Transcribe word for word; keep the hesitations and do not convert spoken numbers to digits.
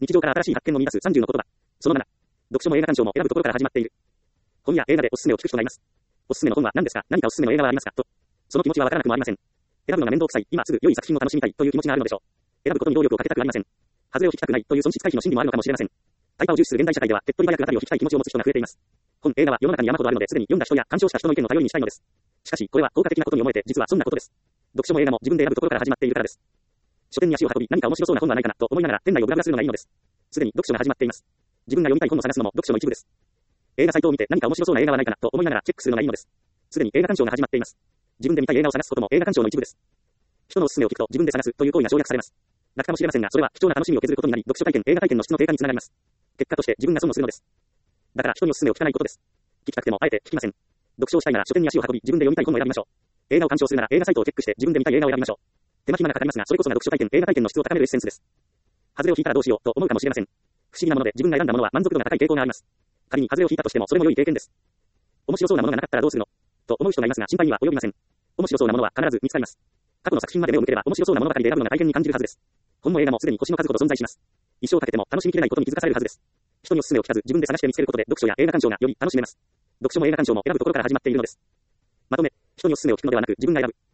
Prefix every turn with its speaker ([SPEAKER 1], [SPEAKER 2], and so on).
[SPEAKER 1] 日常から新しい発見を見出すさんじゅうの言葉。そのなな。読書も映画鑑賞も選ぶところから始まっている。本や映画でおすすめを聞く人がいます。おすすめの本は何ですか？何かおすすめの映画はありますか？と。その気持ちはわからなくもありません。選ぶのが面倒くさい。今すぐ良い作品を楽しみたいという気持ちがあるのでしょう。選ぶことに労力をかけたくありません。外れを引きたくないという損失回避の心理もあるのかもしれません。タイパを重視する現代社会では手っ取り早く当たりを引きたい気持ちを持つ人が増えています。本、映画は世の中に山ほどあるので、すでに読んだ人や鑑賞した人の意見を頼りにしたいのです。しかし、これは効果的なことに思えて、実はそんなことです。読書も映画も自分で選ぶところから始まっているからです。書店に足を運び、何か面白そうな本はないかなと思いながら店内をブラブラするのがいいのです。すでに読書が始まっています。自分が読みたい本を探すのも読書の一部です。映画サイトを見て何か面白そうな映画はないかなと思いながらチェックするのがいいのです。すでに映画鑑賞が始まっています。自分で見たい映画を探すことも映画鑑賞の一部です。人のおすすめを聞くと自分で探すという行為が省略されます。楽かもしれませんが、それは貴重な楽しみを削ることになり、読書体験、映画体験の質の低下につながります。結果として自分が損をするのです。だから人におすすめを聞かないことです。聞きたくてもあえて聞きません。読書をしたいなら書店に足を運び、自分で読みたい本を選びましょう。映画を鑑賞するなら映画サイトをチェックして自分で見たい映画を選びましょう。手間暇がかかりますが、それこそが読書体験、映画体験の質を高めるエッセンスです。外れを引いたらどうしようと思うかもしれません。不思議なもので自分が選んだものは満足度が高い傾向があります。仮に外れを引いたとしてもそれも良い経験です。面白そうなものがなかったらどうするのと思う人がいますが、心配には及びません。面白そうなものは必ず見つかります。過去の作品まで目を向ければ面白そうなものばかりで選ぶのが大変に感じるはずです。本も映画もすでに星の数ほど存在します。一生かけても楽しみきれないことに気づかされるはずです。人におすすめを聞かず自分で探して見つけることで読書や映画鑑賞がより楽しめます。読書も映画鑑賞も選ぶところから始まっているのです。まとめ、人におすすめを聞くのではなく自分が選ぶ。